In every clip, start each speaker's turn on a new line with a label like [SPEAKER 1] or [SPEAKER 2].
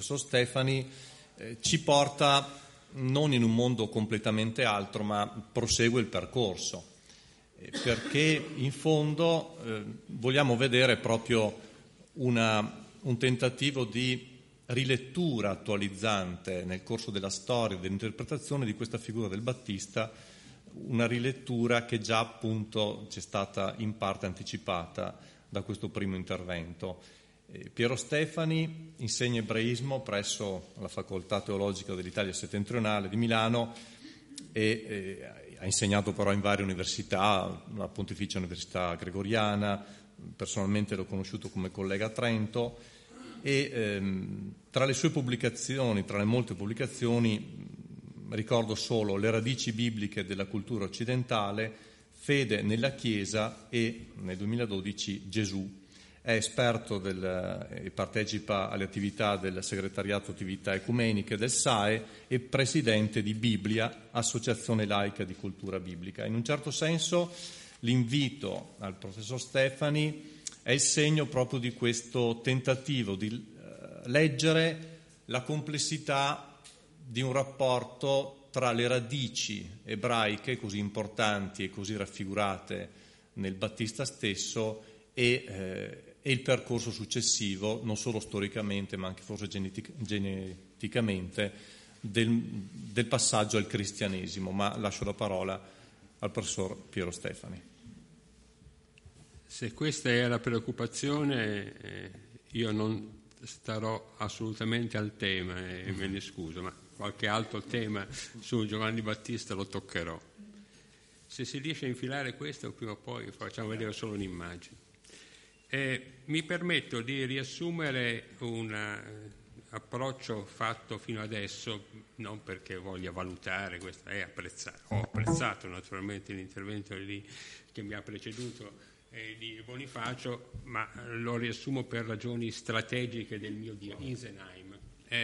[SPEAKER 1] professor Stefani ci porta non in un mondo completamente altro, ma prosegue il percorso, perché in fondo vogliamo vedere proprio un tentativo di rilettura attualizzante nel corso della storia, dell'interpretazione di questa figura del Battista, una rilettura che già appunto ci è stata in parte anticipata da questo primo intervento. Piero Stefani insegna ebraismo presso la Facoltà Teologica dell'Italia Settentrionale di Milano e ha insegnato però in varie università, la Pontificia Università Gregoriana, personalmente l'ho conosciuto come collega a Trento, e tra le sue pubblicazioni, tra le molte pubblicazioni, ricordo solo Le radici bibliche della cultura occidentale, Fede nella Chiesa e nel 2012 Gesù. È esperto e partecipa alle attività del Segretariato Attività Ecumeniche del SAE e presidente di Biblia, Associazione Laica di Cultura Biblica. In un certo senso l'invito al professor Stefani è il segno proprio di questo tentativo di leggere la complessità di un rapporto tra le radici ebraiche così importanti e così raffigurate nel Battista stesso e il percorso successivo, non solo storicamente ma anche forse geneticamente, del passaggio al cristianesimo. Ma lascio la parola al professor Piero Stefani.
[SPEAKER 2] Se questa è la preoccupazione, io non starò assolutamente al tema e me ne scuso, ma qualche altro tema su Giovanni Battista lo toccherò. Se si riesce a infilare questo, prima o poi facciamo vedere solo un'immagine. Mi permetto di riassumere un approccio fatto fino adesso, non perché voglia valutare questo, ho apprezzato naturalmente l'intervento che mi ha preceduto di Bonifacio, ma lo riassumo per ragioni strategiche del mio Dio, Isenheim.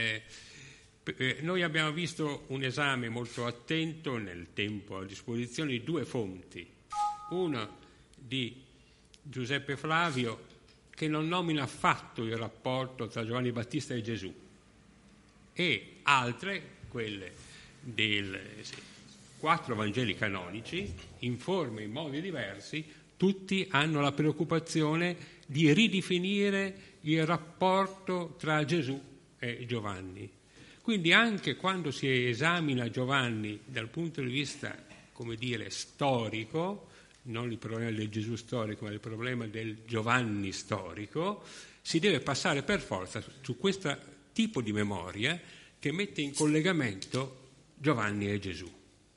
[SPEAKER 2] Noi abbiamo visto un esame molto attento nel tempo a disposizione di due fonti, uno di Giuseppe Flavio, che non nomina affatto il rapporto tra Giovanni Battista e Gesù, e altre, quelle dei 4 Vangeli canonici, in forme e in modi diversi. Tutti hanno la preoccupazione di ridefinire il rapporto tra Gesù e Giovanni. Quindi anche quando si esamina Giovanni dal punto di vista, come dire, storico, non il problema del Gesù storico, ma il problema del Giovanni storico, si deve passare per forza su questo tipo di memoria che mette in collegamento Giovanni e Gesù.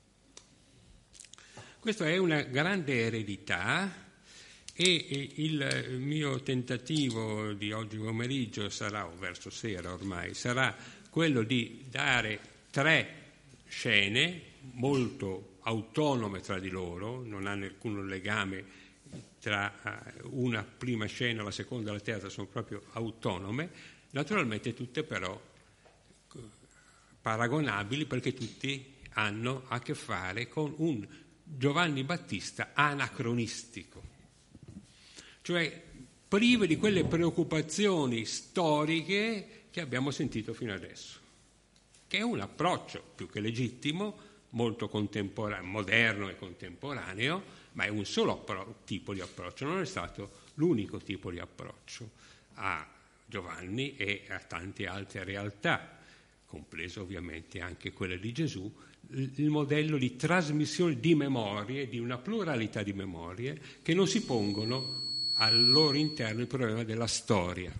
[SPEAKER 2] Questa è una grande eredità e il mio tentativo di oggi pomeriggio sarà, o verso sera ormai, sarà quello di dare 3 scene molto autonome tra di loro, non hanno alcun legame tra una prima scena, la seconda e la terza, sono proprio autonome, naturalmente tutte però paragonabili perché tutti hanno a che fare con un Giovanni Battista anacronistico, cioè prive di quelle preoccupazioni storiche che abbiamo sentito fino adesso, che è un approccio più che legittimo, molto contemporaneo, moderno e contemporaneo, ma è un solo tipo di approccio, non è stato l'unico tipo di approccio a Giovanni e a tante altre realtà, compreso ovviamente anche quella di Gesù, il modello di trasmissione di memorie, di una pluralità di memorie che non si pongono al loro interno il problema della storia.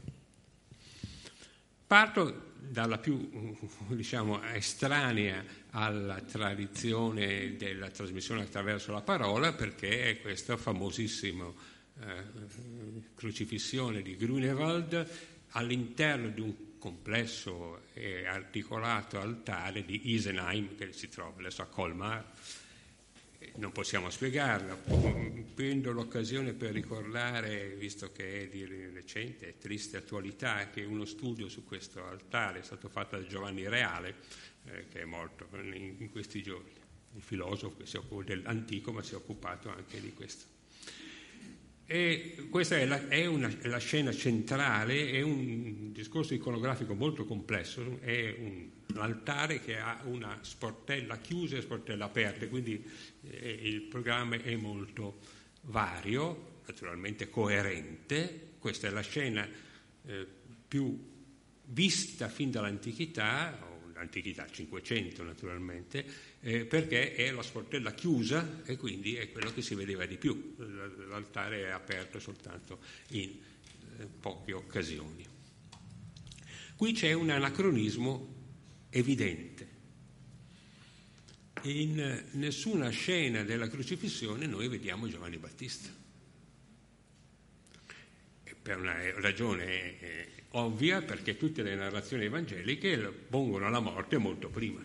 [SPEAKER 2] Parto dalla più, estranea alla tradizione della trasmissione attraverso la parola, perché è questa famosissima crocifissione di Grunewald all'interno di un complesso e articolato altare di Isenheim che si trova adesso a Colmar. Non possiamo spiegarlo, prendo l'occasione per ricordare, visto che è di recente e triste attualità, che uno studio su questo altare è stato fatto da Giovanni Reale, che è morto in questi giorni, un filosofo che si occupa dell'antico ma si è occupato anche di questo. E questa è la scena centrale, è un discorso iconografico molto complesso, è un altare che ha una sportella chiusa e sportella aperta, quindi il programma è molto vario, naturalmente coerente. Questa è la scena più vista fin dall'antichità, l'antichità 500 naturalmente, perché è la sportella chiusa e quindi è quello che si vedeva di più. L'altare è aperto soltanto in poche occasioni. Qui c'è un anacronismo evidente. In nessuna scena della crocifissione noi vediamo Giovanni Battista. E per una ragione ovvia, perché tutte le narrazioni evangeliche pongono la morte molto prima.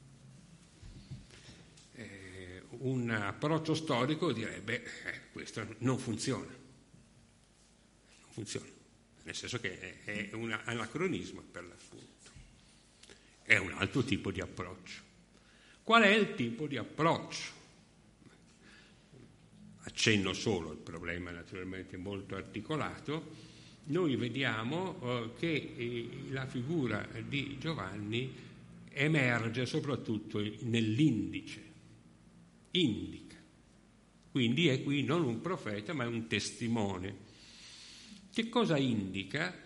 [SPEAKER 2] Un approccio storico direbbe questo non funziona. Non funziona, nel senso che è un anacronismo per l'appunto. È un altro tipo di approccio. Qual è il tipo di approccio? Accenno solo, il problema è naturalmente molto articolato. Noi vediamo che la figura di Giovanni emerge soprattutto nell'indice, indica. Quindi è qui non un profeta ma un testimone. Che cosa indica?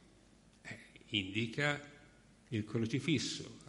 [SPEAKER 2] Indica il crocifisso,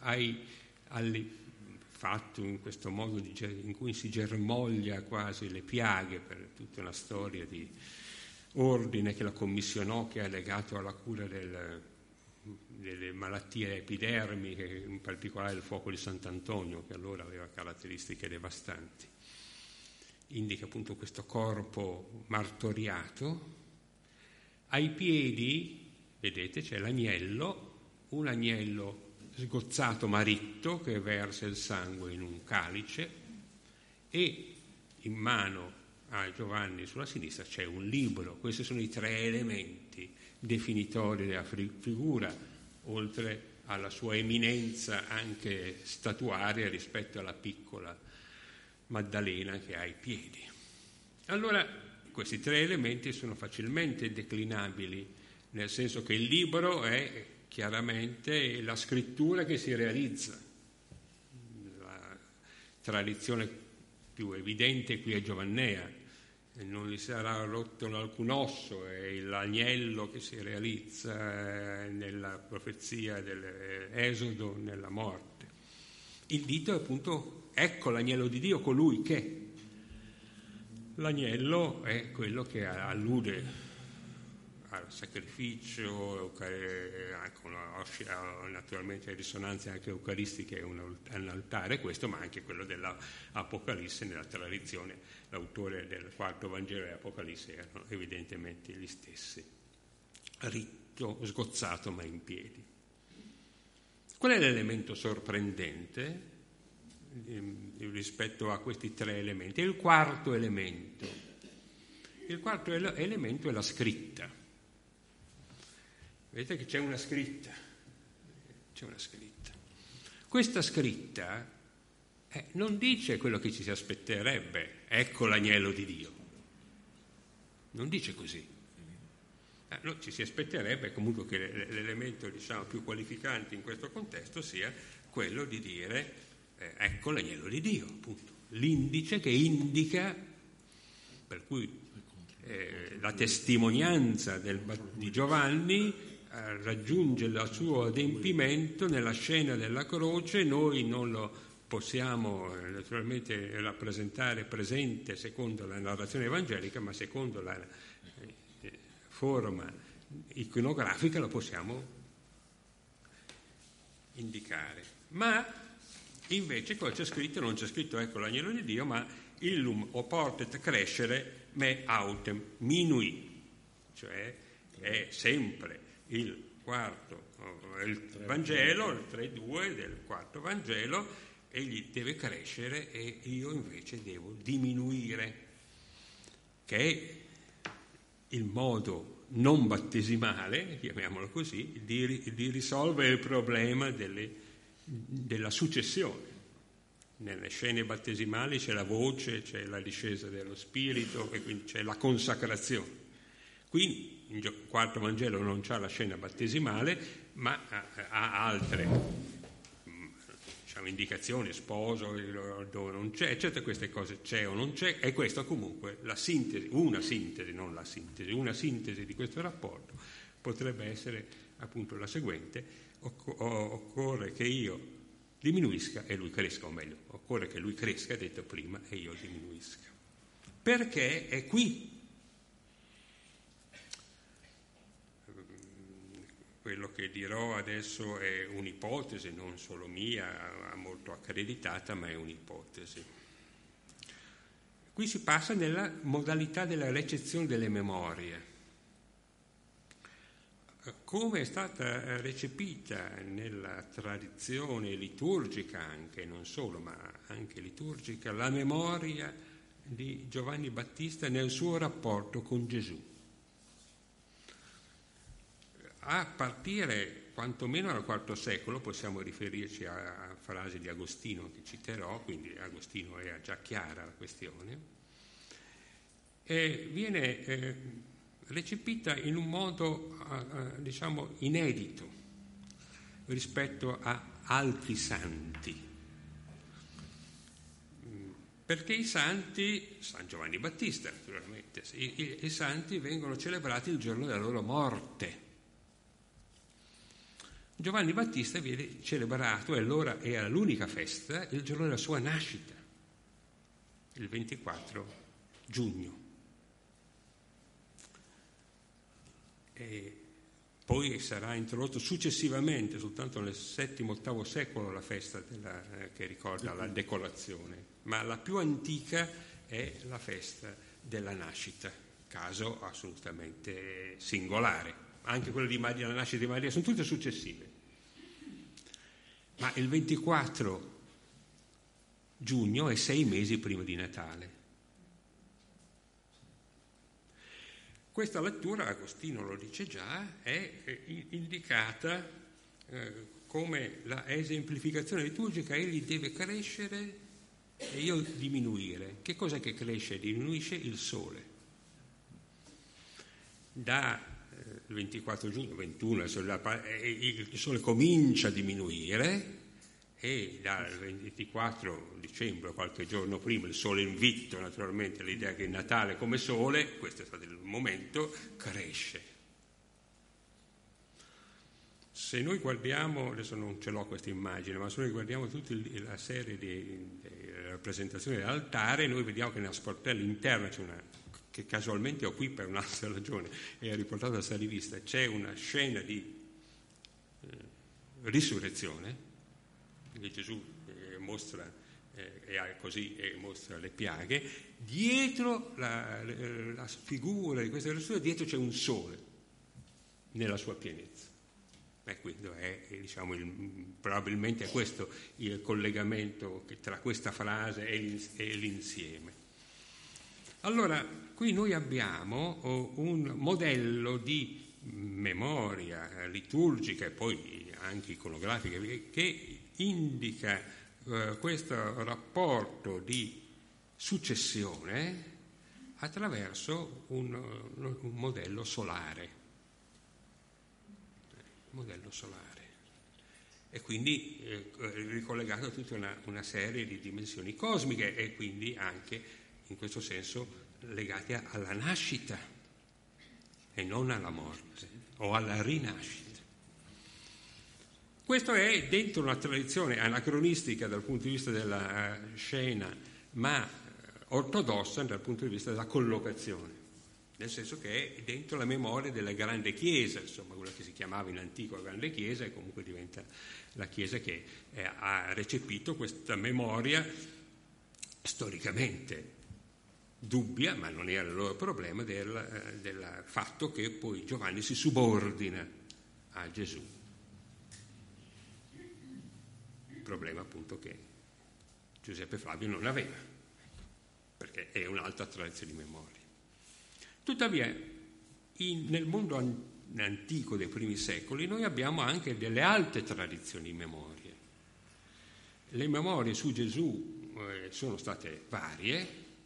[SPEAKER 2] fatto in questo modo in cui si germoglia quasi le piaghe per tutta una storia di ordine che la commissionò, che è legato alla cura delle malattie epidermiche, in particolare il fuoco di Sant'Antonio, che allora aveva caratteristiche devastanti. Indica appunto questo corpo martoriato. Ai piedi, vedete, c'è l'agnello, un agnello sgozzato maritto che versa il sangue in un calice, e in mano a Giovanni sulla sinistra c'è un libro. Questi sono i tre elementi definitori della figura, oltre alla sua eminenza anche statuaria rispetto alla piccola Maddalena che ha ai piedi. Allora, questi tre elementi sono facilmente declinabili, nel senso che il libro è chiaramente la scrittura che si realizza. La tradizione più evidente qui è giovannea, non gli sarà rotto alcun osso, è l'agnello che si realizza nella profezia dell'Esodo, nella morte. Il dito è appunto, ecco l'agnello di Dio, colui che. L'agnello è quello che allude al sacrificio, naturalmente risonanze anche eucaristiche, è un altare questo, ma anche quello dell'Apocalisse nella tradizione. L'autore del quarto Vangelo e Apocalisse erano evidentemente gli stessi. Ritto, sgozzato ma in piedi. Qual è l'elemento sorprendente rispetto a questi tre elementi? È il quarto elemento. Il quarto elemento è la scritta. Vedete che c'è una scritta. Questa scritta non dice quello che ci si aspetterebbe, ecco l'agnello di Dio. Non dice così. No, ci si aspetterebbe comunque che l'elemento, diciamo, più qualificante in questo contesto sia quello di dire ecco l'agnello di Dio, appunto. L'indice che indica, per cui la testimonianza di Giovanni raggiunge il suo adempimento nella scena della croce. Noi non lo possiamo naturalmente rappresentare presente secondo la narrazione evangelica, ma secondo la forma iconografica lo possiamo indicare. Ma invece cosa c'è scritto? Non c'è scritto ecco l'agnello di Dio, ma illum oportet crescere me autem minui, cioè è sempre il quarto il Vangelo, il 3:2 del quarto Vangelo, egli deve crescere e io invece devo diminuire, che è il modo non battesimale, chiamiamolo così, di risolvere il problema della successione. nelle scene battesimali c'è la voce, c'è la discesa dello Spirito e quindi c'è la consacrazione. Qui il quarto Vangelo non c'ha la scena battesimale, ma ha altre indicazioni, sposo, dove non c'è, eccetera, queste cose c'è o non c'è, e questa comunque una sintesi di questo rapporto potrebbe essere appunto la seguente: occorre che io diminuisca e lui cresca, o meglio, occorre che lui cresca, detto prima, e io diminuisca. Perché è qui. Quello che dirò adesso è un'ipotesi, non solo mia, molto accreditata, ma è un'ipotesi. Qui si passa nella modalità della recezione delle memorie. Come è stata recepita nella tradizione liturgica, anche non solo, ma anche liturgica, la memoria di Giovanni Battista nel suo rapporto con Gesù. A partire quantomeno dal IV secolo, possiamo riferirci a frasi di Agostino che citerò, quindi Agostino era già chiara la questione, viene recepita in un modo diciamo inedito rispetto a altri santi, perché i santi, San Giovanni Battista naturalmente, i santi vengono celebrati il giorno della loro morte. Giovanni Battista viene celebrato, e allora era l'unica festa, il giorno della sua nascita, il 24 giugno. E poi sarà introdotto successivamente, soltanto nel VII-VIII secolo, la festa che ricorda la decolazione, ma la più antica è la festa della nascita, caso assolutamente singolare. Anche quella di Maria, la nascita di Maria, sono tutte successive. Ma il 24 giugno è 6 mesi prima di Natale. Questa lettura, Agostino lo dice già, è indicata come la esemplificazione liturgica. Egli deve crescere e io diminuire. Che cosa che cresce e diminuisce? Il sole. Il 24 giugno, 21, il sole comincia a diminuire, e dal 24 dicembre, qualche giorno prima, il sole invitto naturalmente l'idea che il Natale come sole, questo è stato il momento, cresce. Se noi guardiamo, adesso non ce l'ho questa immagine, ma se noi guardiamo tutta la serie di rappresentazioni dell'altare, noi vediamo che nella sportella interna c'è una, che casualmente ho qui per un'altra ragione, è riportata da sta rivista, c'è una scena di risurrezione, che Gesù mostra le piaghe. Dietro la figura di questa risurrezione, dietro c'è un sole nella sua pienezza. Quindi probabilmente è questo il collegamento tra questa frase e l'insieme. Allora, qui noi abbiamo un modello di memoria liturgica e poi anche iconografica che indica questo rapporto di successione attraverso un modello solare. E quindi ricollegato a tutta una serie di dimensioni cosmiche e quindi anche in questo senso legati alla nascita e non alla morte o alla rinascita. Questo è dentro una tradizione anacronistica dal punto di vista della scena, ma ortodossa dal punto di vista della collocazione, nel senso che è dentro la memoria della grande chiesa, insomma quella che si chiamava in antico grande chiesa e comunque diventa la chiesa che ha recepito questa memoria storicamente dubbia, ma non era il loro problema, del fatto che poi Giovanni si subordina a Gesù. Problema appunto che Giuseppe Flavio non aveva, perché è un'altra tradizione di memoria. Tuttavia, nel mondo antico dei primi secoli noi abbiamo anche delle altre tradizioni di memoria. Le memorie su Gesù sono state varie.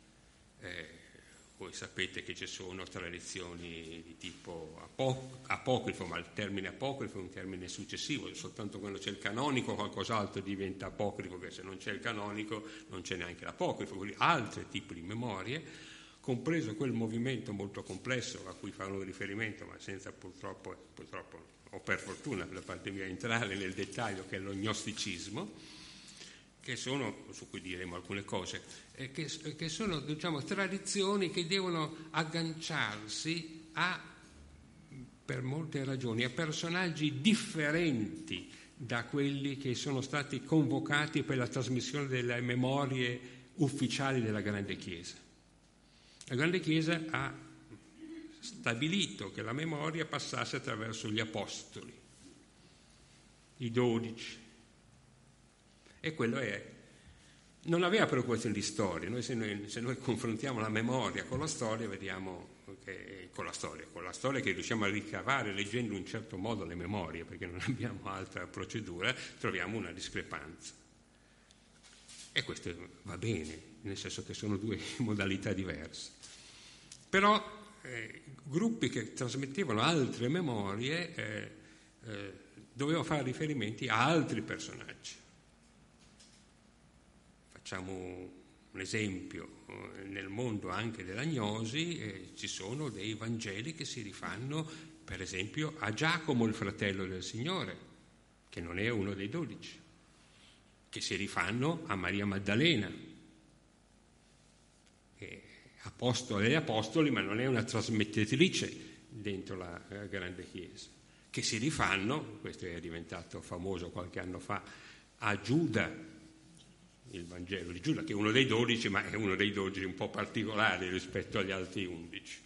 [SPEAKER 2] Voi sapete che ci sono tradizioni di tipo apocrifo, ma il termine apocrifo è un termine successivo, soltanto quando c'è il canonico qualcos'altro diventa apocrifo, che se non c'è il canonico non c'è neanche l'apocrifo, quindi altri tipi di memorie, compreso quel movimento molto complesso a cui fanno riferimento, ma senza purtroppo o per fortuna da parte mia entrare nel dettaglio, che è lo gnosticismo, che sono, su cui diremo alcune cose, che sono, diciamo, tradizioni che devono agganciarsi per molte ragioni, a personaggi differenti da quelli che sono stati convocati per la trasmissione delle memorie ufficiali della Grande Chiesa. La Grande Chiesa ha stabilito che la memoria passasse attraverso gli apostoli, i 12, e quello non aveva preoccupazioni di storia. Noi se noi confrontiamo la memoria con la storia, vediamo che con la storia che riusciamo a ricavare leggendo in un certo modo le memorie, perché non abbiamo altra procedura, troviamo una discrepanza. E questo va bene, nel senso che sono due modalità diverse. Però gruppi che trasmettevano altre memorie dovevano fare riferimenti a altri personaggi. Facciamo un esempio: nel mondo anche dell'agnosi ci sono dei Vangeli che si rifanno, per esempio, a Giacomo, il fratello del Signore, che non è uno dei 12, che si rifanno a Maria Maddalena, che è apostolo degli apostoli, ma non è una trasmettitrice dentro la Grande Chiesa, che si rifanno, questo è diventato famoso qualche anno fa, a Giuda, il Vangelo di Giuda, che è uno dei 12, ma è uno dei 12 un po' particolare rispetto agli altri 11.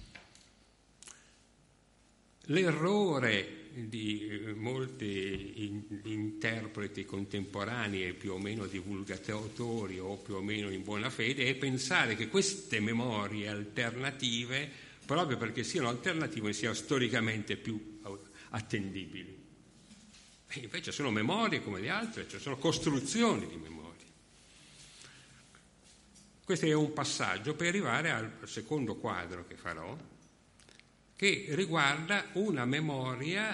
[SPEAKER 2] L'errore di molti interpreti contemporanei, più o meno divulgatori o più o meno in buona fede, è pensare che queste memorie alternative, proprio perché siano alternative, siano storicamente più attendibili. E invece sono memorie come le altre, cioè sono costruzioni di memorie. Questo è un passaggio per arrivare al secondo quadro che farò, che riguarda una memoria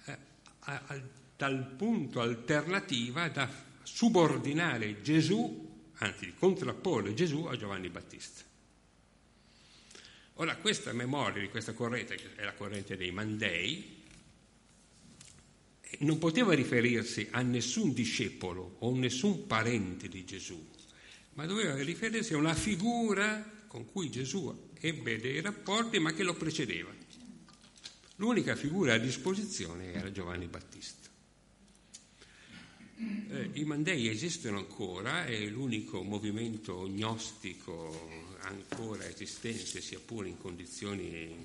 [SPEAKER 2] dal punto alternativa da subordinare Gesù, anzi di contrapporre Gesù a Giovanni Battista. Ora, questa memoria di questa corrente, che è la corrente dei Mandei, non poteva riferirsi a nessun discepolo o nessun parente di Gesù, ma doveva riferirsi a una figura con cui Gesù ebbe dei rapporti, ma che lo precedeva. L'unica figura a disposizione era Giovanni Battista. I Mandei esistono ancora, è l'unico movimento gnostico ancora esistente, sia pure in condizioni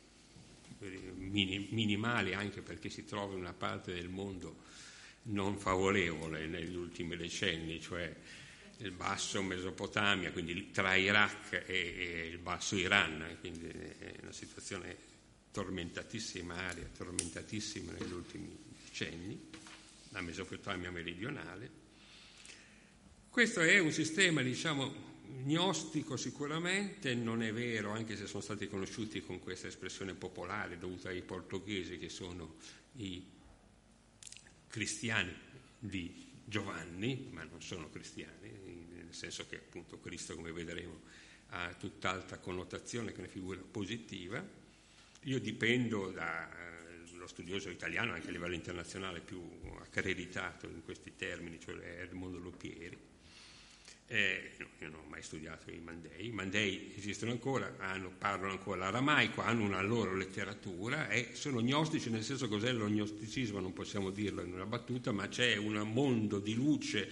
[SPEAKER 2] minimali, anche perché si trova in una parte del mondo non favorevole negli ultimi decenni, cioè il basso Mesopotamia, quindi tra Iraq e il basso Iran, quindi è una situazione tormentatissima negli ultimi decenni, la Mesopotamia meridionale. Questo è un sistema, diciamo, gnostico sicuramente, non è vero, anche se sono stati conosciuti con questa espressione popolare dovuta ai portoghesi, che sono i cristiani di Giovanni, ma non sono cristiani, nel senso che appunto Cristo, come vedremo, ha tutt'altra connotazione che una figura positiva. Io dipendo dallo studioso italiano, anche a livello internazionale, più accreditato in questi termini, cioè Edmondo Lopieri. Io non ho mai studiato i Mandei. I Mandei esistono ancora, parlano ancora l'aramaico, hanno una loro letteratura e sono gnostici, nel senso, cos'è lo gnosticismo non possiamo dirlo in una battuta, ma c'è un mondo di luce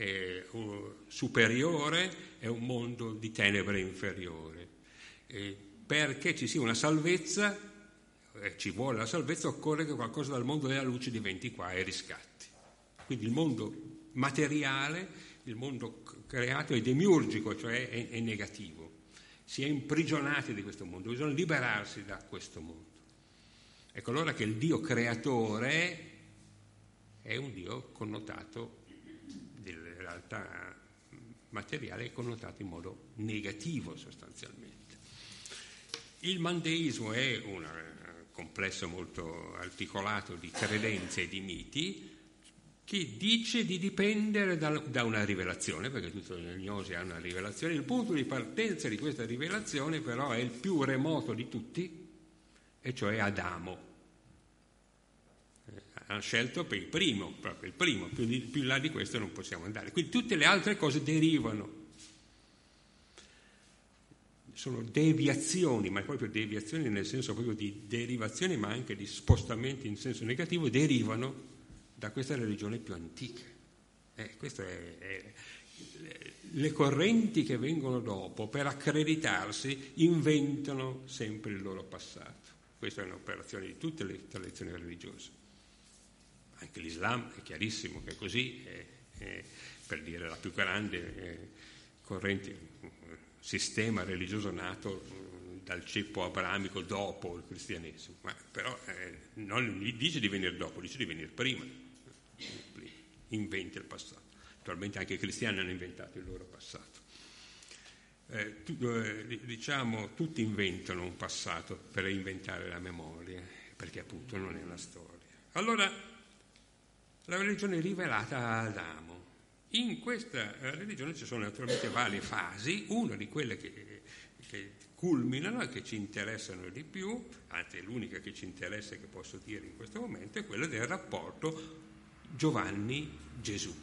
[SPEAKER 2] superiore e un mondo di tenebre inferiore. Perché ci sia una salvezza, ci vuole la salvezza, occorre che qualcosa dal mondo della luce diventi qua e riscatti. Quindi il mondo materiale, il mondo creato è demiurgico, cioè è negativo. Si è imprigionati di questo mondo, bisogna liberarsi da questo mondo. Ecco allora che il Dio creatore è un Dio connotato della realtà materiale è connotato in modo negativo sostanzialmente. Il mandeismo è un complesso molto articolato di credenze e di miti che dice di dipendere da una rivelazione, perché tutta la gnosi ha una rivelazione. Il punto di partenza di questa rivelazione però è il più remoto di tutti, e cioè Adamo. Hanno scelto per il primo, proprio il primo, più in là di questo non possiamo andare. Quindi tutte le altre cose derivano, sono deviazioni, ma proprio deviazioni nel senso proprio di derivazioni, ma anche di spostamenti in senso negativo, derivano da questa religione più antica. Le correnti che vengono dopo, per accreditarsi, inventano sempre il loro passato. Questa è un'operazione di tutte le tradizioni religiose. Anche l'Islam è chiarissimo che è così, per dire la più grande corrente, sistema religioso nato dal ceppo abramico dopo il cristianesimo, ma però non dice di venire dopo, dice di venire prima, inventa il passato. Naturalmente anche i cristiani hanno inventato il loro passato. Diciamo, tutti inventano un passato per inventare la memoria, perché appunto non è una storia. Allora, la religione è rivelata a Adamo. In questa religione ci sono naturalmente varie fasi, una di quelle che culminano e che ci interessano di più, anzi è l'unica che ci interessa e che posso dire in questo momento, è quella del rapporto Giovanni-Gesù.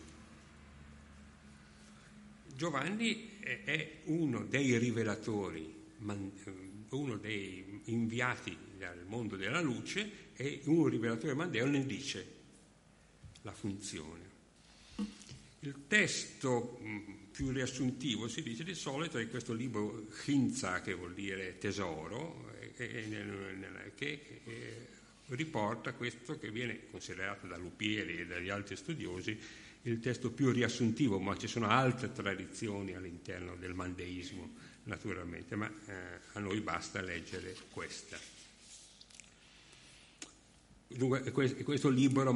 [SPEAKER 2] Giovanni è uno dei rivelatori, uno dei inviati dal mondo della luce, e un rivelatore mandeo ne dice la funzione. Il testo più riassuntivo, si dice di solito, è questo libro Chinza, che vuol dire tesoro, che riporta questo che viene considerato da Lupieri e dagli altri studiosi il testo più riassuntivo, ma ci sono altre tradizioni all'interno del mandeismo, naturalmente, ma a noi basta leggere questa. Dunque, questo libro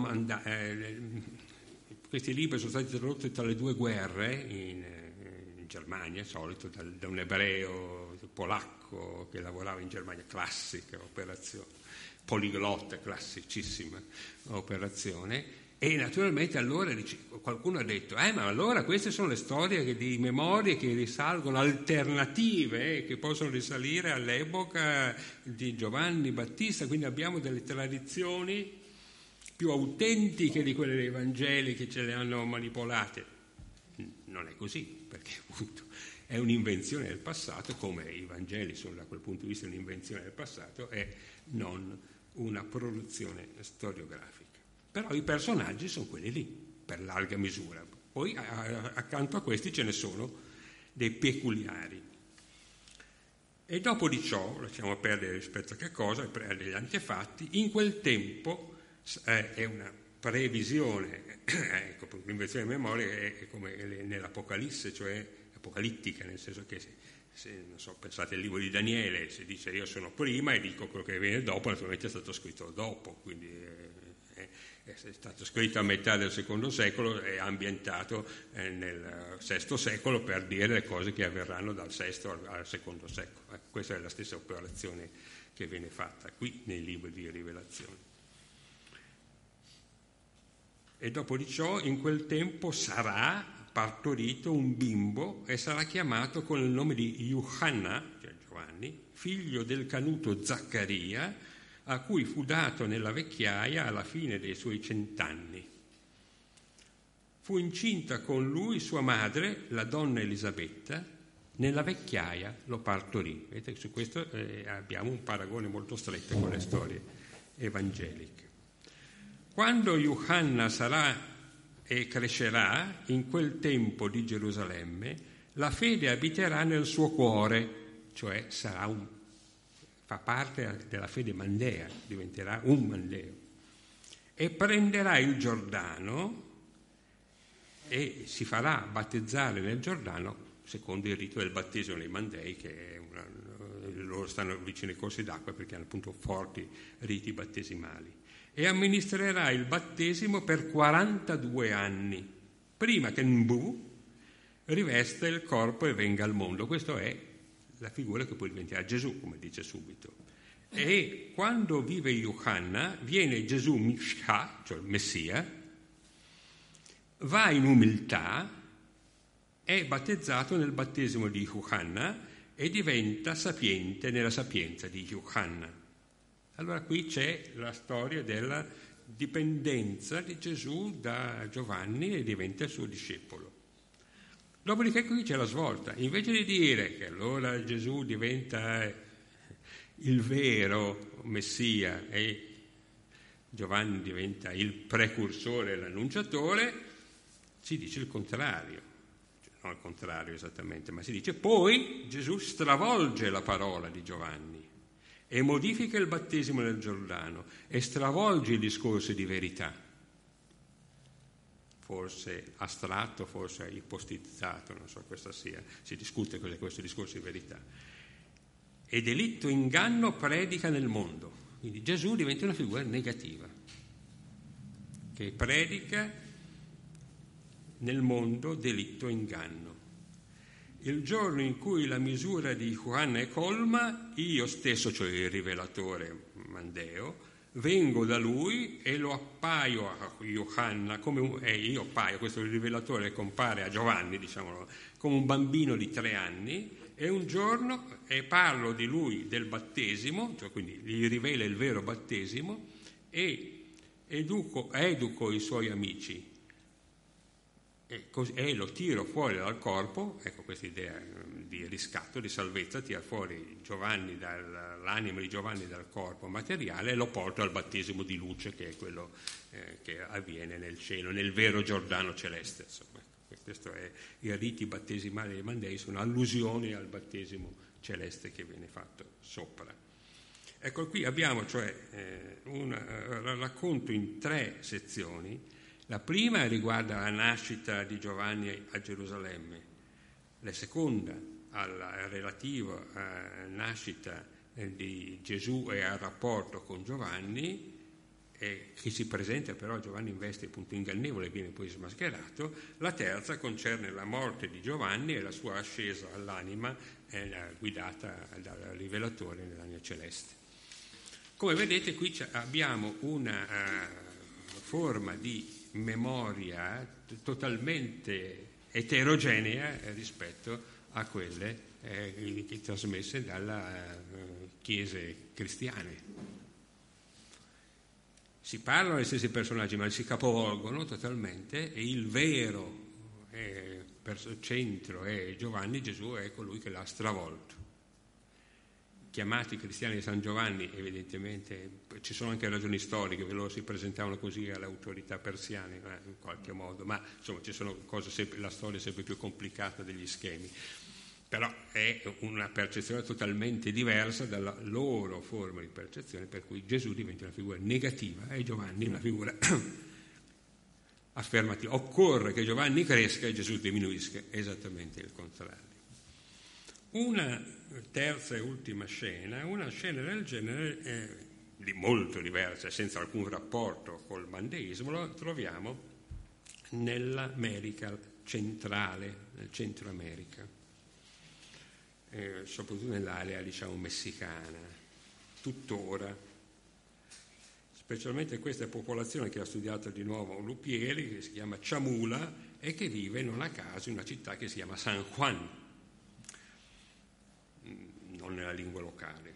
[SPEAKER 2] questi libri sono stati tradotti tra le due guerre in Germania, solito da un ebreo polacco che lavorava in Germania, classica operazione, poliglotta, classicissima operazione. E naturalmente allora qualcuno ha detto ma allora queste sono le storie di memorie che risalgono, alternative che possono risalire all'epoca di Giovanni Battista, quindi abbiamo delle tradizioni più autentiche di quelle dei Vangeli che ce le hanno manipolate. Non è così, perché appunto è un'invenzione del passato, come i Vangeli sono da quel punto di vista un'invenzione del passato e non una produzione storiografica. Però i personaggi sono quelli lì, per larga misura. Poi accanto a questi ce ne sono dei peculiari. E dopo di ciò, lasciamo perdere rispetto a che cosa, degli antefatti, in quel tempo è una previsione, ecco, l'invenzione di memoria è come nell'Apocalisse, cioè apocalittica, nel senso che non so, pensate al libro di Daniele, si dice io sono prima e dico quello che viene dopo, naturalmente è stato scritto dopo, quindi è stato scritto a metà del secondo secolo e ambientato nel VI secolo per dire le cose che avverranno dal VI al secondo secolo. Questa è la stessa operazione che viene fatta qui nei libri di Rivelazione. E dopo di ciò, in quel tempo sarà partorito un bimbo e sarà chiamato con il nome di Yuhanna, cioè Giovanni, figlio del canuto Zaccaria, a cui fu dato nella vecchiaia alla fine dei suoi 100 anni. Fu incinta con lui sua madre, la donna Elisabetta, nella vecchiaia lo partorì. Vedete, su questo abbiamo un paragone molto stretto con le storie evangeliche. Quando Yuhanna sarà e crescerà, in quel tempo di Gerusalemme, la fede abiterà nel suo cuore, cioè fa parte della fede mandea, diventerà un mandeo, e prenderà il Giordano e si farà battezzare nel Giordano secondo il rito del battesimo dei mandei, che loro stanno vicino ai corsi d'acqua perché hanno appunto forti riti battesimali, e amministrerà il battesimo per 42 anni prima che Mbu rivesta il corpo e venga al mondo. Questa è la figura che poi diventerà Gesù, come dice subito. E quando vive Yuhanna viene Gesù Mishka, cioè il Messia, va in umiltà, è battezzato nel battesimo di Yuhanna e diventa sapiente nella sapienza di Yuhanna. Allora qui c'è la storia della dipendenza di Gesù da Giovanni e diventa il suo discepolo. Dopodiché qui c'è la svolta. Invece di dire che allora Gesù diventa il vero Messia e Giovanni diventa il precursore, l'annunciatore, si dice il contrario. Non il contrario esattamente, ma si dice poi Gesù stravolge la parola di Giovanni e modifica il battesimo nel Giordano e stravolge i discorsi di verità. Forse astratto, forse ipostizzato, non so cosa sia, si discute cos'è questo discorso di verità. E delitto inganno predica nel mondo. Quindi Gesù diventa una figura negativa, che predica nel mondo delitto inganno. Il giorno in cui la misura di Yuhanna è colma, io stesso, cioè il rivelatore Mandeo, vengo da lui e lo appaio a Yuhanna io appaio, questo rivelatore compare a Giovanni, diciamolo, come un bambino di 3 anni, e un giorno parlo di lui del battesimo, cioè quindi gli rivela il vero battesimo e educo i suoi amici e lo tiro fuori dal corpo. Ecco questa idea di riscatto, di salvezza, tira fuori Giovanni l'anima di Giovanni dal corpo materiale e lo porto al battesimo di luce, che è quello che avviene nel cielo, nel vero Giordano celeste. Insomma, questo è i riti battesimali dei Mandei, sono allusioni al battesimo celeste che viene fatto sopra. Ecco, qui abbiamo cioè un racconto in 3 sezioni. La prima riguarda la nascita di Giovanni a Gerusalemme, la seconda relativa alla nascita di Gesù e al rapporto con Giovanni, che si presenta però Giovanni in veste appunto ingannevole e viene poi smascherato. La terza concerne la morte di Giovanni e la sua ascesa all'anima guidata dal rivelatore nell'anima celeste. Come vedete qui abbiamo una forma di memoria totalmente eterogenea rispetto a quelle trasmesse dalle chiese cristiane. Si parlano degli stessi personaggi, ma si capovolgono totalmente e il vero centro è Giovanni. Gesù è colui che l'ha stravolto. Chiamati cristiani di San Giovanni, evidentemente ci sono anche ragioni storiche, loro si presentavano così alle autorità persiane in qualche modo, ma insomma ci sono cose la storia è sempre più complicata degli schemi, però è una percezione totalmente diversa dalla loro forma di percezione, per cui Gesù diventa una figura negativa e Giovanni una figura affermativa. Occorre che Giovanni cresca e Gesù diminuisca, esattamente il contrario. Una terza e ultima scena, una scena del genere di molto diversa, senza alcun rapporto col mandeismo, lo troviamo nell'America centrale, nel Centro America, soprattutto nell'area diciamo messicana, tuttora, specialmente questa popolazione che ha studiato di nuovo Lupieri, che si chiama Chamula e che vive non a caso in una città che si chiama San Juan, non nella lingua locale.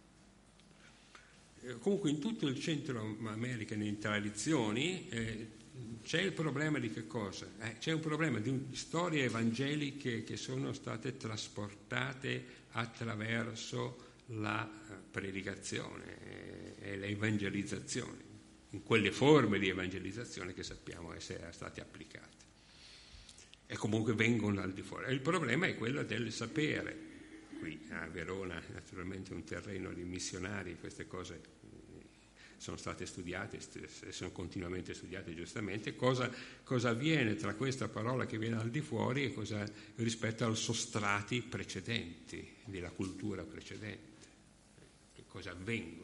[SPEAKER 2] Comunque in tutto il Centro America, in tradizioni, c'è il problema di che cosa? C'è un problema di storie evangeliche che sono state trasportate attraverso la predicazione e l'evangelizzazione, in quelle forme di evangelizzazione che sappiamo essere state applicate. E comunque vengono al di fuori. Il problema è quello del sapere. Qui a Verona naturalmente un terreno di missionari, queste cose sono state studiate e sono continuamente studiate giustamente. Cosa avviene tra questa parola che viene al di fuori e cosa rispetto ai sostrati precedenti, della cultura precedente? Che cosa avvengono?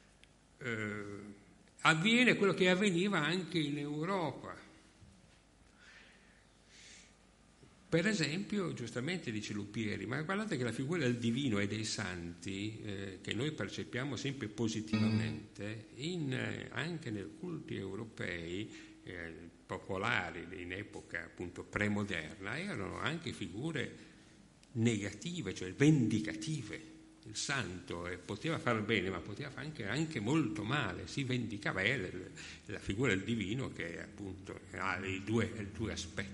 [SPEAKER 2] Avviene quello che avveniva anche in Europa. Per esempio, giustamente dice Lupieri, ma guardate che la figura del divino e dei santi, che noi percepiamo sempre positivamente, anche nei culti europei popolari in epoca appunto premoderna, erano anche figure negative, cioè vendicative. Il santo poteva far bene, ma poteva fare anche molto male, si vendicava. È la figura del divino che appunto ha i due aspetti.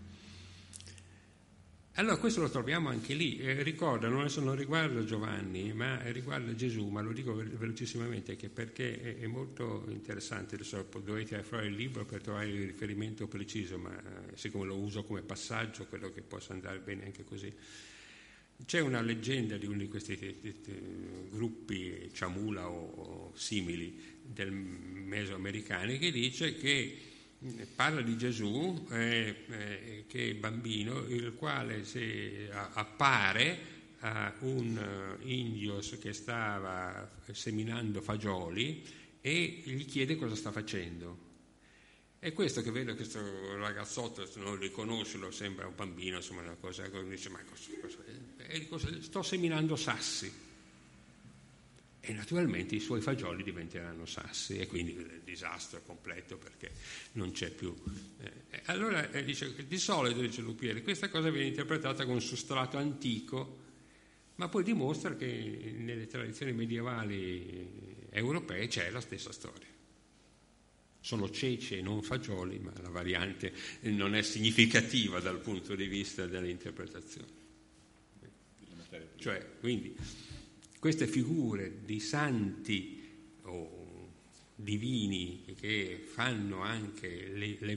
[SPEAKER 2] Allora questo lo troviamo anche lì, non riguarda Giovanni, ma riguarda Gesù, ma lo dico velocissimamente perché è molto interessante. Adesso dovete tirare fuori il libro per trovare il riferimento preciso, ma siccome lo uso come passaggio, credo che possa andare bene anche così. C'è una leggenda di uno di questi gruppi Chamula o simili del mesoamericani che dice che parla di Gesù che è bambino, il quale appare a un indio che stava seminando fagioli e gli chiede cosa sta facendo. E questo che vede questo ragazzotto non lo riconosce, lo sembra un bambino, insomma una cosa, dice ma cosa è? E dice, sto seminando sassi. E naturalmente i suoi fagioli diventeranno sassi e quindi il disastro è completo perché non c'è più. Allora dice, di solito, dice Lupieri, questa cosa viene interpretata con un sostrato antico, ma poi dimostra che nelle tradizioni medievali europee c'è la stessa storia. Sono ceci e non fagioli, ma la variante non è significativa dal punto di vista dell'interpretazione. Cioè, quindi queste figure di santi o divini che fanno anche le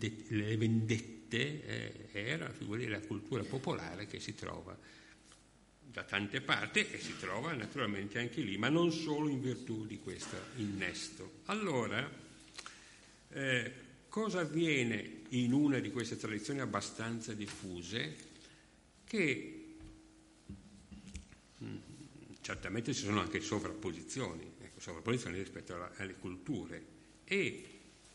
[SPEAKER 2] vendette erano figure della cultura popolare che si trova da tante parti e si trova naturalmente anche lì, ma non solo in virtù di questo innesto. Allora, cosa avviene in una di queste tradizioni abbastanza diffuse? Che certamente ci sono anche sovrapposizioni rispetto alle culture, e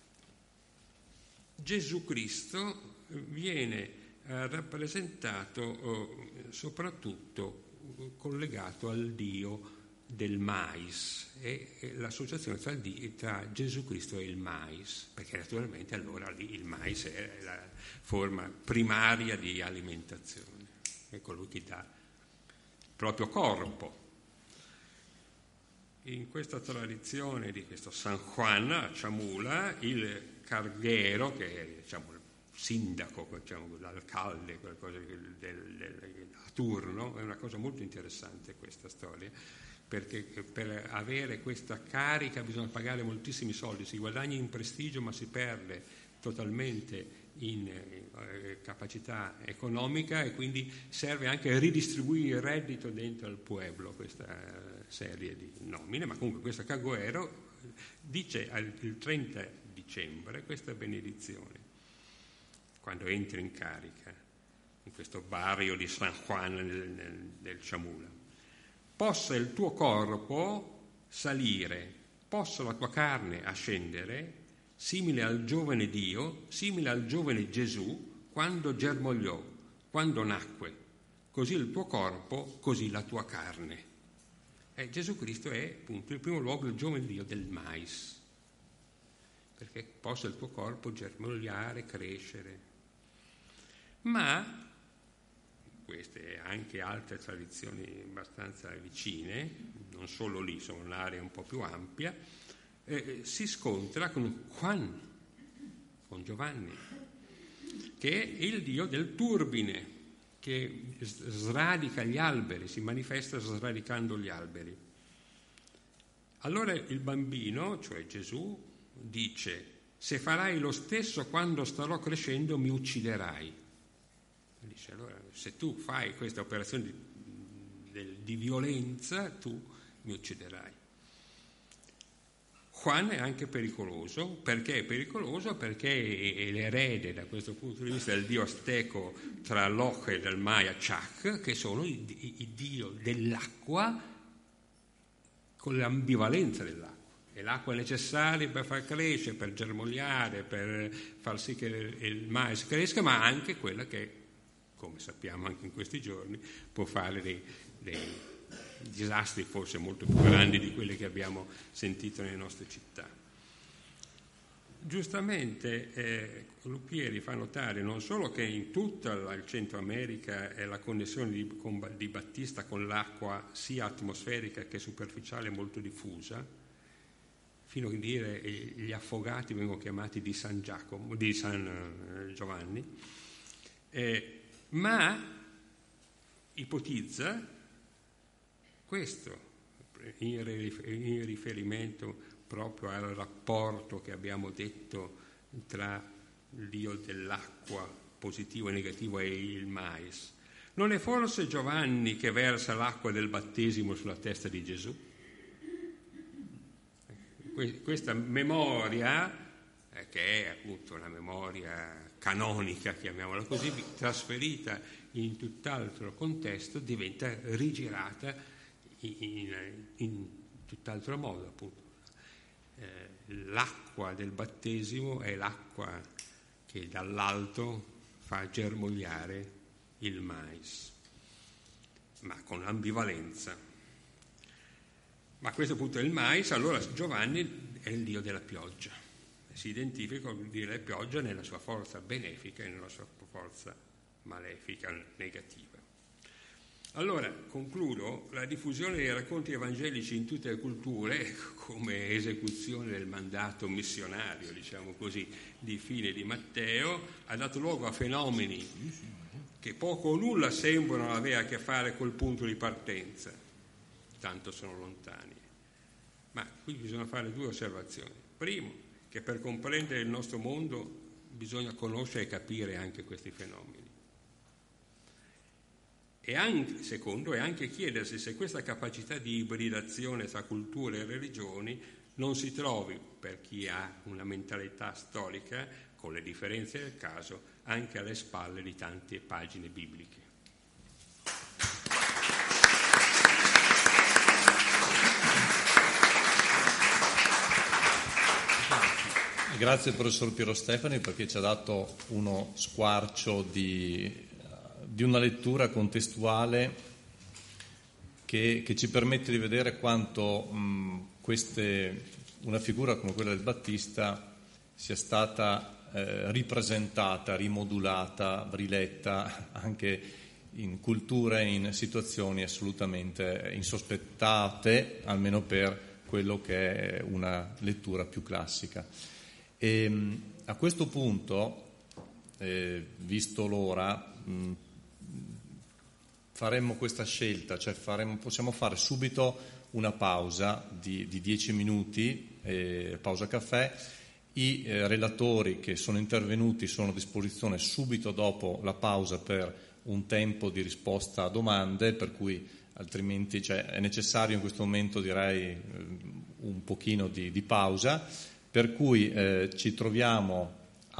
[SPEAKER 2] Gesù Cristo viene rappresentato soprattutto collegato al Dio del mais, e l'associazione tra Gesù Cristo e il mais, perché naturalmente allora lì il mais è la forma primaria di alimentazione, è colui che dà il proprio corpo. In questa tradizione di questo San Juan a Chamula, il carguero, che è diciamo il sindaco, diciamo, l'alcalde, qualcosa a turno, è una cosa molto interessante questa storia, perché per avere questa carica bisogna pagare moltissimi soldi, si guadagna in prestigio ma si perde totalmente in capacità economica, e quindi serve anche a ridistribuire il reddito dentro al pueblo, questa serie di nomine. Ma comunque questo carguero dice il 30 dicembre questa benedizione quando entra in carica in questo barrio di San Juan del Chamula: possa il tuo corpo salire, possa la tua carne ascendere, simile al giovane Dio, simile al giovane Gesù, quando germogliò, quando nacque, così il tuo corpo, così la tua carne. Gesù Cristo è appunto in primo luogo il giovane Dio del mais, perché possa il tuo corpo germogliare, crescere. Ma queste e anche altre tradizioni abbastanza vicine, non solo lì, sono un'area un po' più ampia, si scontra con Juan, con Giovanni, che è il dio del turbine, che sradica gli alberi, si manifesta sradicando gli alberi. Allora il bambino, cioè Gesù, dice: se farai lo stesso quando starò crescendo mi ucciderai. Dice, allora, se tu fai questa operazione di violenza, tu mi ucciderai. Juan è anche pericoloso. Perché è pericoloso? Perché è l'erede da questo punto di vista del dio azteco Tlaloc e del Maya Chac, che sono i dio dell'acqua con l'ambivalenza dell'acqua. E l'acqua è necessaria per far crescere, per germogliare, per far sì che il mais cresca, ma anche quella che come sappiamo anche in questi giorni, può fare dei disastri forse molto più grandi di quelli che abbiamo sentito nelle nostre città. Giustamente Lupieri fa notare non solo che in tutta il Centro America la connessione di Battista con l'acqua sia atmosferica che superficiale è molto diffusa, fino a dire gli affogati vengono chiamati di San Giovanni, ma ipotizza questo in riferimento proprio al rapporto che abbiamo detto tra il dio dell'acqua positivo e negativo e il mais. Non è forse Giovanni che versa l'acqua del battesimo sulla testa di Gesù? Questa memoria, che è appunto una memoria canonica, chiamiamola così, trasferita in tutt'altro contesto, diventa rigirata in tutt'altro modo, appunto. L'acqua del battesimo è l'acqua che dall'alto fa germogliare il mais, ma con ambivalenza. Ma a questo punto è il mais, allora Giovanni è il dio della pioggia, si identifica con il dio della pioggia nella sua forza benefica e nella sua forza malefica, negativa. Allora, concludo, la diffusione dei racconti evangelici in tutte le culture, come esecuzione del mandato missionario, diciamo così, di fine di Matteo, ha dato luogo a fenomeni che poco o nulla sembrano avere a che fare col punto di partenza, tanto sono lontani. Ma qui bisogna fare due osservazioni. Primo, che per comprendere il nostro mondo bisogna conoscere e capire anche questi fenomeni. E anche, secondo, è anche chiedersi se questa capacità di ibridazione tra culture e religioni non si trovi, per chi ha una mentalità storica, con le differenze del caso, anche alle spalle di tante pagine bibliche.
[SPEAKER 1] Grazie professor Piero Stefani, perché ci ha dato uno squarcio di una lettura contestuale che ci permette di vedere quanto una figura come quella del Battista sia stata ripresentata, rimodulata, riletta anche in culture, in situazioni assolutamente insospettate, almeno per quello che è una lettura più classica. E a questo punto, visto l'ora, faremmo questa scelta, cioè possiamo fare subito una pausa di 10 minuti, pausa caffè. I relatori che sono intervenuti sono a disposizione subito dopo la pausa per un tempo di risposta a domande, per cui altrimenti è necessario in questo momento, direi, un pochino di pausa, per cui ci troviamo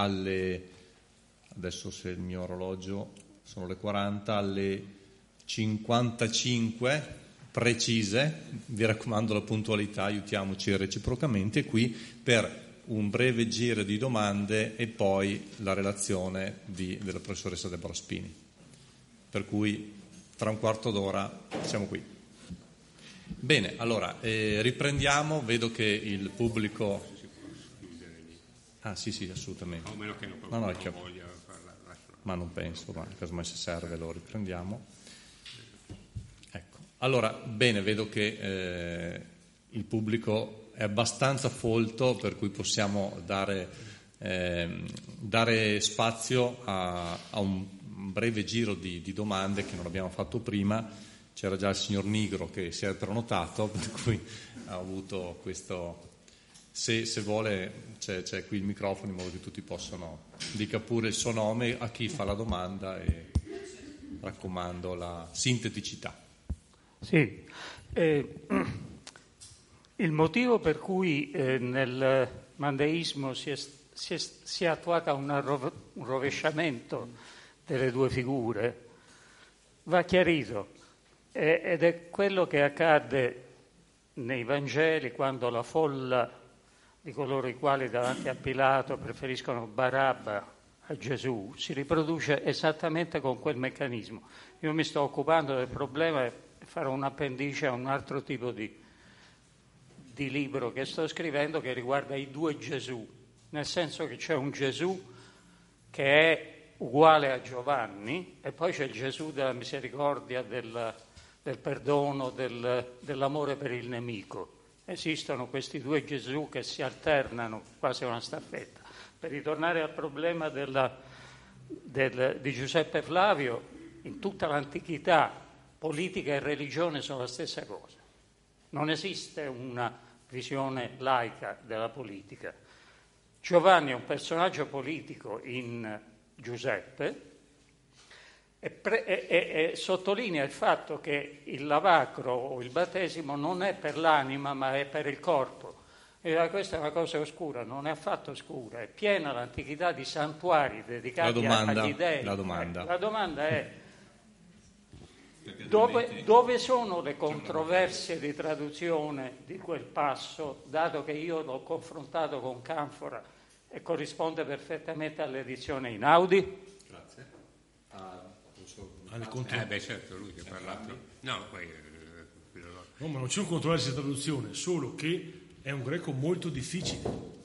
[SPEAKER 1] adesso se il mio orologio sono le 40, alle 55 precise, vi raccomando la puntualità, aiutiamoci reciprocamente, qui per un breve giro di domande e poi la relazione della professoressa Deborah Spini. Per cui tra un quarto d'ora siamo qui. Bene, allora riprendiamo, vedo che il pubblico... Ah sì, assolutamente.
[SPEAKER 2] A meno che non voglia parlare.
[SPEAKER 1] Ma non penso, ma casomai se serve lo riprendiamo. Ecco, allora, bene, vedo che il pubblico è abbastanza folto, per cui possiamo dare spazio a un breve giro di domande che non abbiamo fatto prima. C'era già il signor Nigro che si era prenotato, per cui ha avuto questo... Se vuole c'è qui il microfono in modo che tutti possano, dica pure il suo nome a chi fa la domanda e raccomando la sinteticità.
[SPEAKER 3] Sì, il motivo per cui nel mandeismo si è attuata un rovesciamento delle due figure va chiarito ed è quello che accadde nei Vangeli quando la folla di coloro i quali davanti a Pilato preferiscono Barabba a Gesù si riproduce esattamente con quel meccanismo. Io mi sto occupando del problema e farò un appendice a un altro tipo di libro che sto scrivendo che riguarda i due Gesù, nel senso che c'è un Gesù che è uguale a Giovanni e poi c'è il Gesù della misericordia, del perdono, dell'amore per il nemico. Esistono questi due Gesù che si alternano, quasi una staffetta. Per ritornare al problema di Giuseppe Flavio, in tutta l'antichità politica e religione sono la stessa cosa. Non esiste una visione laica della politica. Giovanni è un personaggio politico in Giuseppe e sottolinea il fatto che il lavacro o il battesimo non è per l'anima ma è per il corpo. E questa è una cosa oscura, non è affatto oscura, è piena l'antichità di santuari dedicati agli dei.
[SPEAKER 1] La domanda
[SPEAKER 3] è dove sono le controversie di traduzione di quel passo, dato che io l'ho confrontato con Canfora e corrisponde perfettamente all'edizione Einaudi?
[SPEAKER 4] Grazie.
[SPEAKER 2] Certo, lui che ha parlato. No,
[SPEAKER 4] ma non c'è un controversia di traduzione, solo che è un greco molto difficile.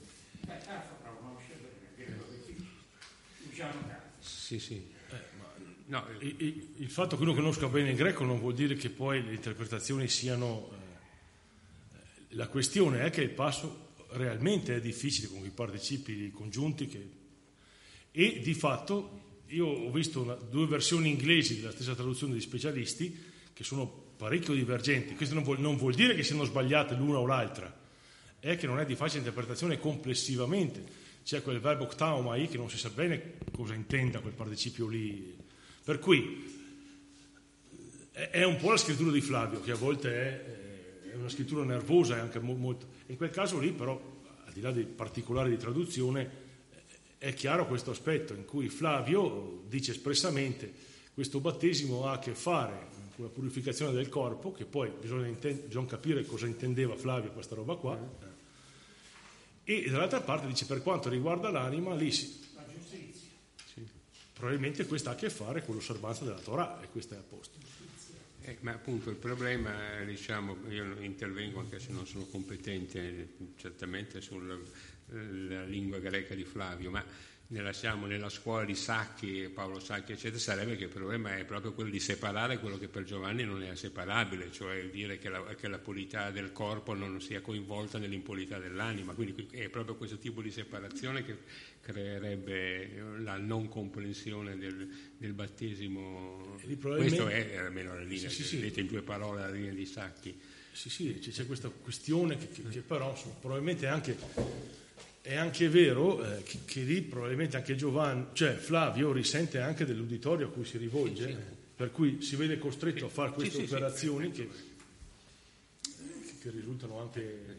[SPEAKER 2] Sì.
[SPEAKER 4] No, il fatto che uno conosca bene il greco non vuol dire che poi le interpretazioni siano... la questione è che il passo realmente è difficile con i participi congiunti e di fatto io ho visto due versioni inglesi della stessa traduzione di specialisti che sono parecchio divergenti. Questo non vuol dire che siano sbagliate l'una o l'altra, è che non è di facile interpretazione complessivamente. C'è quel verbo ktaomai che non si sa bene cosa intenda quel participio lì, per cui è un po' la scrittura di Flavio, che a volte è una scrittura nervosa e anche molto. In quel caso lì però, al di là dei particolari di traduzione, è chiaro questo aspetto in cui Flavio dice espressamente questo battesimo ha a che fare con la purificazione del corpo, che poi bisogna capire cosa intendeva Flavio questa roba qua, e dall'altra parte dice per quanto riguarda l'anima lì la giustizia. Sì. Probabilmente questo ha a che fare con l'osservanza della Torah e questo è a posto.
[SPEAKER 2] Ma appunto il problema, io intervengo anche se non sono competente certamente sulla lingua greca di Flavio, ma nella scuola di Sacchi, Paolo Sacchi eccetera, sarebbe che il problema è proprio quello di separare quello che per Giovanni non è separabile, cioè dire che la purità del corpo non sia coinvolta nell'impurità dell'anima, quindi è proprio questo tipo di separazione che creerebbe la non comprensione del battesimo. Questo è almeno la linea, vedete in 2 parole la linea di Sacchi.
[SPEAKER 4] Sì, c'è questa questione che però insomma, probabilmente è anche vero che lì probabilmente anche Flavio risente anche dell'uditorio a cui si rivolge, per cui si vede costretto a fare queste operazioni che risultano anche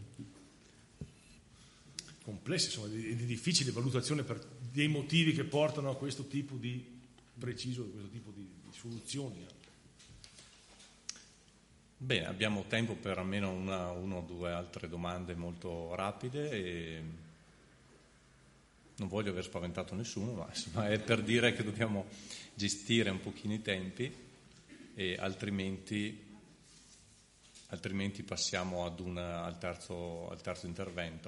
[SPEAKER 4] complesse, insomma, di difficile valutazione per dei motivi che portano a questo tipo di preciso, questo tipo di soluzioni.
[SPEAKER 1] Bene, abbiamo tempo per almeno una o due altre domande molto rapide e non voglio aver spaventato nessuno, ma insomma è per dire che dobbiamo gestire un pochino i tempi e altrimenti passiamo al terzo intervento.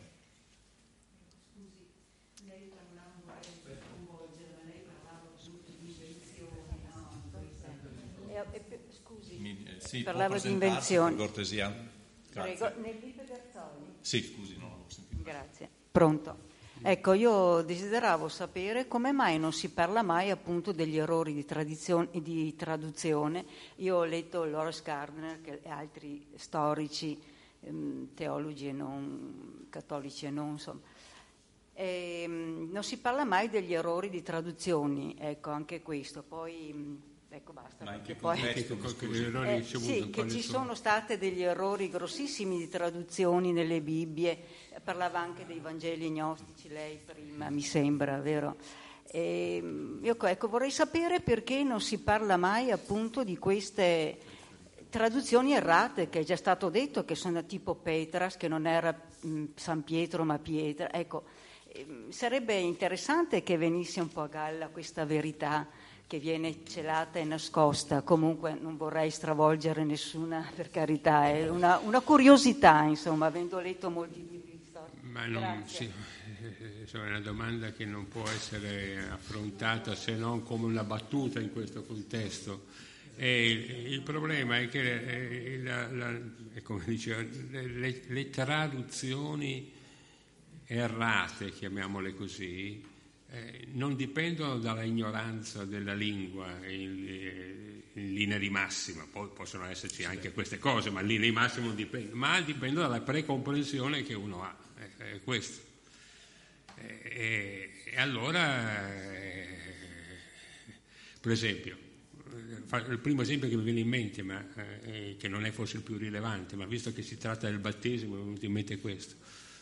[SPEAKER 5] Scusi, lei parlando per coinvolgere, ma lei parlava appunto di invenzioni, no?
[SPEAKER 1] Sì,
[SPEAKER 5] parlavo di invenzioni.
[SPEAKER 1] Per cortesia. Grazie.
[SPEAKER 5] Prego, nel libro Garzoni?
[SPEAKER 1] Sì, scusi, non l'ho sentito.
[SPEAKER 5] Grazie. Pronto. Ecco, io desideravo sapere come mai non si parla mai appunto degli errori di traduzione. Io ho letto Lawrence Gardner e altri storici, teologi e non, cattolici e non, insomma. Non si parla mai degli errori di traduzioni, ecco, anche questo. Poi... Ecco, basta.
[SPEAKER 1] Ma in che
[SPEAKER 5] poi,
[SPEAKER 1] contesto?
[SPEAKER 5] sì, che ci sono stati degli errori grossissimi di traduzioni nelle Bibbie, parlava anche dei Vangeli gnostici lei prima, mi sembra, vero? Ecco, vorrei sapere perché non si parla mai appunto di queste traduzioni errate, che è già stato detto che sono tipo Petras, che non era San Pietro ma Pietra, ecco. sarebbe interessante che venisse un po' a galla questa verità che viene celata e nascosta. Comunque non vorrei stravolgere nessuna, per carità, è una curiosità, insomma, avendo letto molti libri di storia.
[SPEAKER 2] Ma non, sì, è una domanda che non può essere affrontata se non come una battuta in questo contesto. E il problema è che come dicevo, le traduzioni errate, chiamiamole così, non dipendono dalla ignoranza della lingua in linea di massima, poi possono esserci anche queste cose, ma in linea di massima non dipende, ma dipendono dalla precomprensione che uno ha, è questo. E allora, per esempio, il primo esempio che mi viene in mente, ma che non è forse il più rilevante, ma visto che si tratta del battesimo, mi è venuto in mente questo.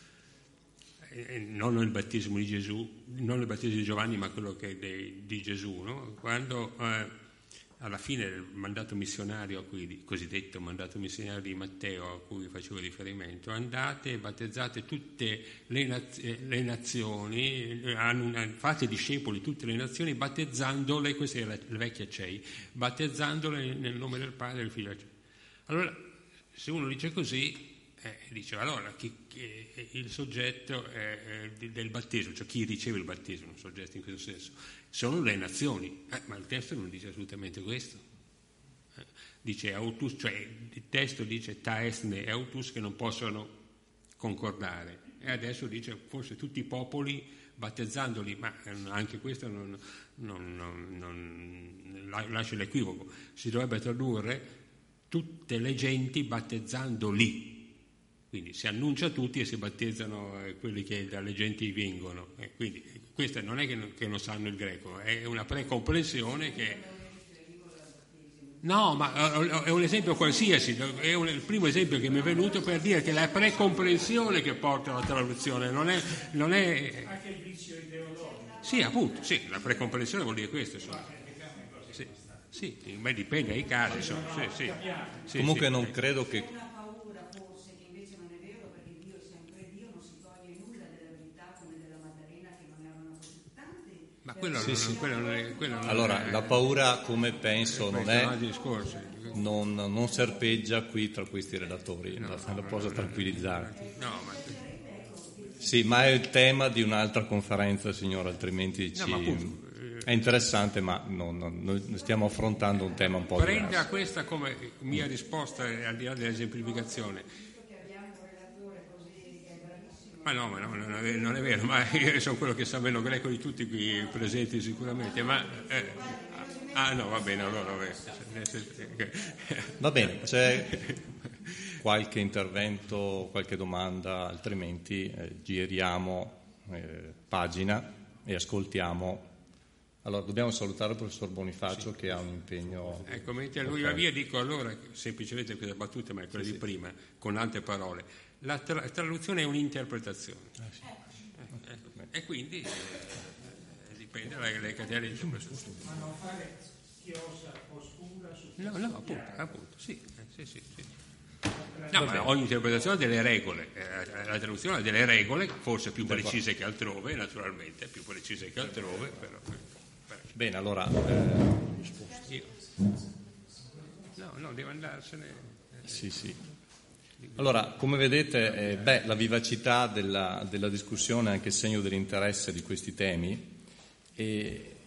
[SPEAKER 2] Non il battesimo di Gesù, non il battesimo di Giovanni, ma quello che è di Gesù, no? Quando alla fine del mandato missionario, cosiddetto mandato missionario di Matteo, a cui facevo riferimento, andate e battezzate tutte le nazioni, fate discepoli tutte le nazioni, battezzandole, questa è la vecchia CEI, battezzandole nel nome del Padre e del Figlio. Allora, se uno dice così, dice allora il soggetto del battesimo, cioè chi riceve il battesimo, un soggetto in questo senso, sono le nazioni, ma il testo non dice assolutamente questo. Dice autus, cioè il testo dice ta esne e autus che non possono concordare, e adesso dice forse tutti i popoli battezzandoli, ma anche questo non lascia l'equivoco, si dovrebbe tradurre tutte le genti battezzandoli. Quindi si annuncia a tutti e si battezzano quelli che dalle genti vengono. Quindi questo non è che non sanno il greco, è una precomprensione che... No, ma è un esempio qualsiasi, è il primo esempio che mi è venuto per dire che è la precomprensione che porta alla traduzione, non è... Anche il vizio ideologico. Sì, appunto, sì, la precomprensione vuol dire questo. Sì, ma dipende dai casi. Sì,
[SPEAKER 1] comunque non credo che...
[SPEAKER 2] Ma quello non
[SPEAKER 1] allora, la paura, come penso, non serpeggia qui tra questi relatori, la posso tranquillizzare. Sì, ma è il tema di un'altra conferenza, signora, altrimenti è interessante, ma noi stiamo affrontando un tema un po' diverso.
[SPEAKER 2] Prenda questa come mia risposta, al di là dell'esemplificazione. Ma non è vero, ma io sono quello che sa meno greco di tutti qui presenti sicuramente, ma no, va bene, allora
[SPEAKER 1] va bene, c'è qualche intervento, qualche domanda, altrimenti giriamo pagina e ascoltiamo. Allora, dobbiamo salutare il professor Bonifacio, che ha un impegno.
[SPEAKER 2] Ecco, mentre lui va via, dico allora semplicemente questa battuta, ma è quella di prima, con altre parole. La traduzione è un'interpretazione, e quindi dipende dalle categorie di soprassunto.
[SPEAKER 3] Ma non fare chiosa oscura su
[SPEAKER 2] No, appunto, sì. No, ma ogni interpretazione ha delle regole, la traduzione ha delle regole, forse più precise che altrove, naturalmente, più precise che altrove, però.
[SPEAKER 1] Bene, allora...
[SPEAKER 2] No, devo andarsene.
[SPEAKER 1] Sì. Allora, come vedete, la vivacità della discussione è anche segno dell'interesse di questi temi, e